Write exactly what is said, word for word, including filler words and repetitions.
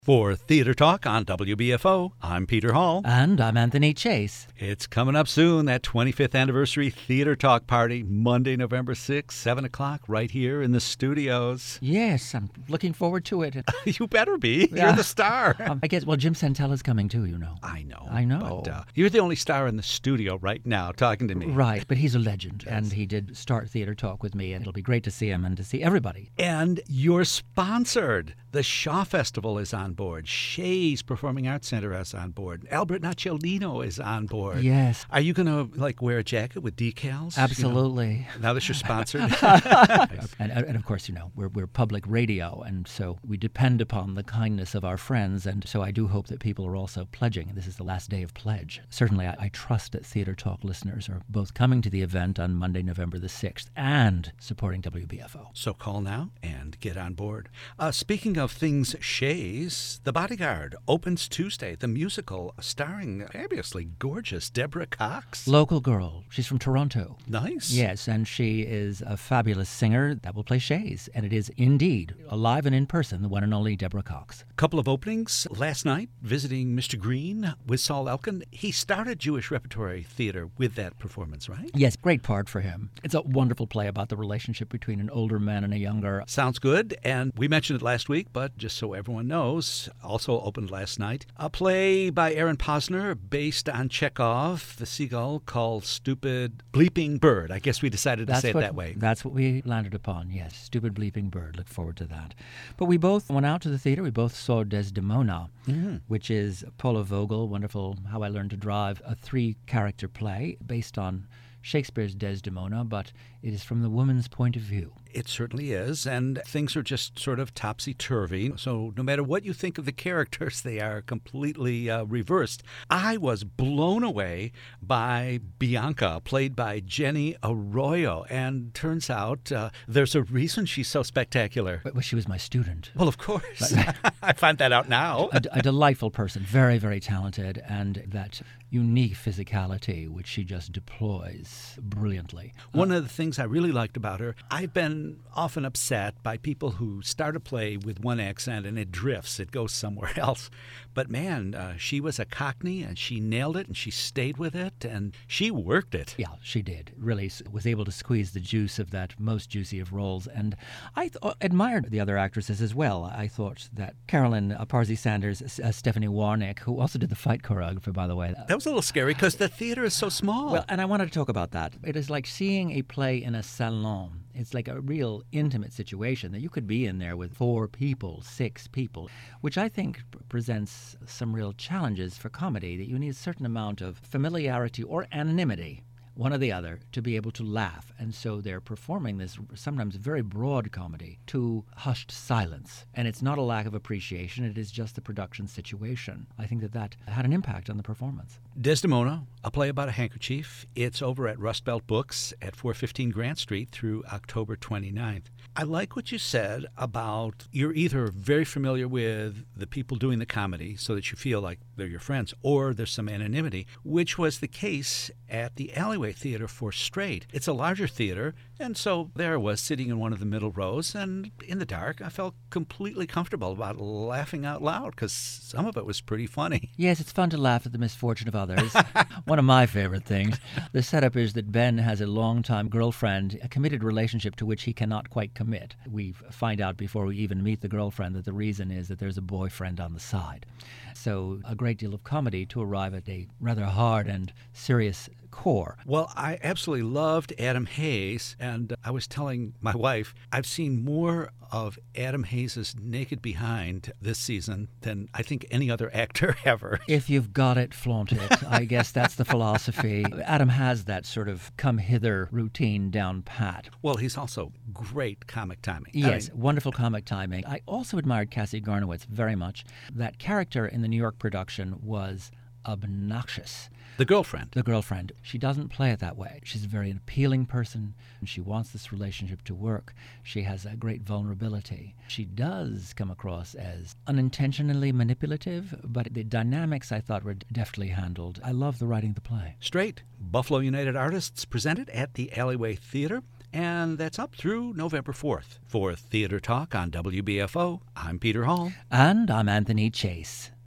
For Theater Talk on W B F O, I'm Peter Hall. And I'm Anthony Chase. It's coming up soon, that twenty-fifth anniversary Theater Talk party, Monday, November sixth, seven o'clock, right here in the studios. Yes, I'm looking forward to it. You better be. Yeah. You're the star. Um, I guess, well, Jim Santella's coming too, you know. I know. I know. But uh, you're the only star in the studio right now talking to me. Right, but he's a legend, Yes. and he did start Theater Talk with me, and it'll be great to see him and to see everybody. And you're sponsored. The Shaw Festival is on board. Shays Performing Arts Center is on board. Albert Nocciolino is on board. Yes. Are you going to like wear a jacket with decals? Absolutely. You know, now that you're sponsored? And, and of course, you know, we're, we're public radio, and so we depend upon the kindness of our friends, and so I do hope that people are also pledging. This is the last day of pledge. Certainly, I, I trust that Theater Talk listeners are both coming to the event on Monday, November the sixth, and supporting W B F O. So call now and get on board. Uh, speaking of things Shays, The Bodyguard opens Tuesday, the musical starring fabulously gorgeous Deborah Cox. Local girl. She's from Toronto. Nice. Yes, and she is a fabulous singer that will play Shays. And it is indeed, alive and in person, the one and only Deborah Cox. Couple of openings last night, visiting Mister Green with Saul Elkin. He started Jewish Repertory Theater with that performance, right? Yes, great part for him. It's a wonderful play about the relationship between an older man and a younger. Sounds good. And we mentioned it last week, but just so everyone knows, also opened last night, a play by Aaron Posner based on Chekhov, the seagull, called Stupid Bleeping Bird. I guess we decided to That's say it what, that way. That's what we landed upon, yes. Stupid Bleeping Bird. Look forward to that. But we both went out to the theater. We both saw Desdemona, Mm-hmm. which is Paula Vogel, wonderful How I Learned to Drive, a three-character play based on Shakespeare's Desdemona, but it is from the woman's point of view. It certainly is, and things are just sort of topsy-turvy. So no matter what you think of the characters, they are completely uh, reversed. I was blown away by Bianca, played by Jenny Arroyo, and turns out uh, there's a reason she's so spectacular. But well, she was my student. Well, of course. I find that out now. a, a delightful person, very, very talented, and that unique physicality which she just deploys brilliantly. One of the things I really liked about her, I've been often upset by people who start a play with one accent and it drifts, it goes somewhere else. But man, uh, she was a Cockney and she nailed it and she stayed with it and she worked it. Yeah, she did. Really s- was able to squeeze the juice of that most juicy of roles. And I th- uh, admired the other actresses as well. I thought that Carolyn uh, Parsi Sanders, uh, Stephanie Warnick, who also did the fight choreography, by the way. That was a little scary because the theater is so small. Well, and I wanted to talk about that. It is like seeing a play in a salon. It's like a real intimate situation that you could be in there with four people, six people, which I think p- presents some real challenges for comedy, that you need a certain amount of familiarity or anonymity, one or the other, to be able to laugh. And so they're performing this sometimes very broad comedy to hushed silence. And it's not a lack of appreciation, it is just the production situation. I think that that had an impact on the performance. Desdemona, a play about a handkerchief. It's over at Rust Belt Books at four fifteen Grant Street through October twenty-ninth. I like what you said about you're either very familiar with the people doing the comedy so that you feel like they're your friends, or there's some anonymity, which was the case at the Alleyway Theater for Straight. It's a larger theater, and so there I was sitting in one of the middle rows, and in the dark I felt completely comfortable about laughing out loud because some of it was pretty funny. Yes, it's fun to laugh at the misfortune of others. One of my favorite things. The setup is that Ben has a longtime girlfriend, a committed relationship to which he cannot quite commit. We find out before we even meet the girlfriend that the reason is that there's a boyfriend on the side. So a great deal of comedy to arrive at a rather hard and serious core. Well, I absolutely loved Adam Hayes, and I was telling my wife, I've seen more of Adam Hayes' naked behind this season than I think any other actor ever. If you've got it, flaunt it. I guess that's the philosophy. Adam has that sort of come hither routine down pat. Well, he's also great comic timing. I Yes, mean, wonderful comic timing. I also admired Cassie Garnowitz very much. That character in the New York production was obnoxious. the girlfriend. The girlfriend. She doesn't play it that way. She's a very appealing person. She wants this relationship to work. She has a great vulnerability. She does come across as unintentionally manipulative, but the dynamics I thought were deftly handled. I love the writing of the play. Straight. Buffalo United Artists presented at the Alleyway Theater. and that's up through November fourth. For Theater Talk on W B F O, I'm Peter Hall. And I'm Anthony Chase.